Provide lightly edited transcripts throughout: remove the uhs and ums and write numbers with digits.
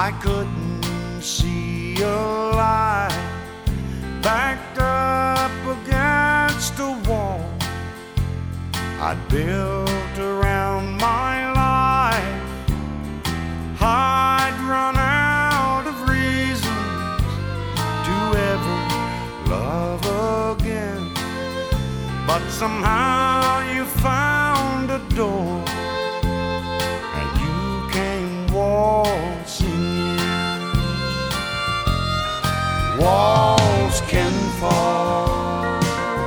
I couldn't see a light, backed up against a wall I'd built around my life. I'd run out of reasons to ever love again, but somehow you found a door and you came waltzing in. Walls can fall,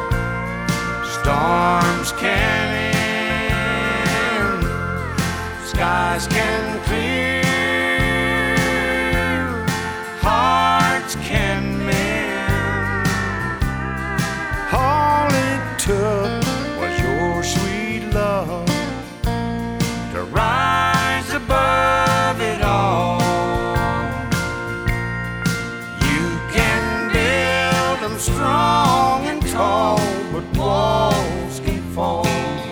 storms can end, skies can clear, hearts can mend. All it took was your sweet love to rise above it all. You can build them strong and tall, but walls can fall.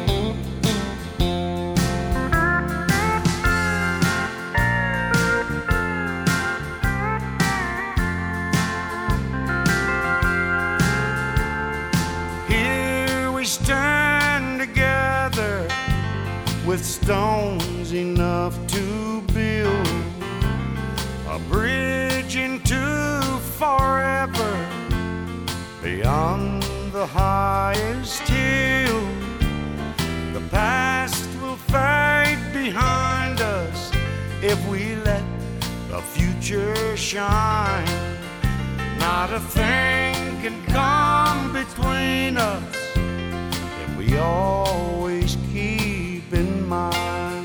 Here we stand together with stones enough to build a bridge into forever beyond the highest hill. The past will fade behind us if we let the future shine. Not a thing can come between us if we always keep in mind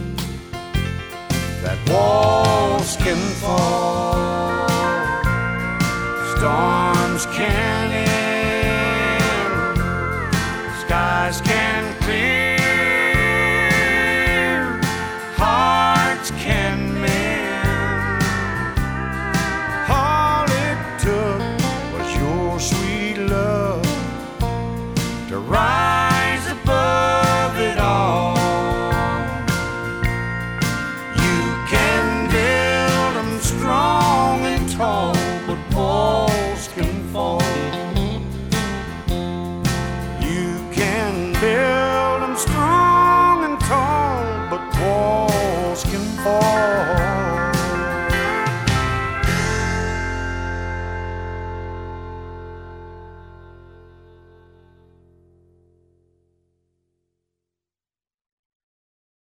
that walls can fall, storms can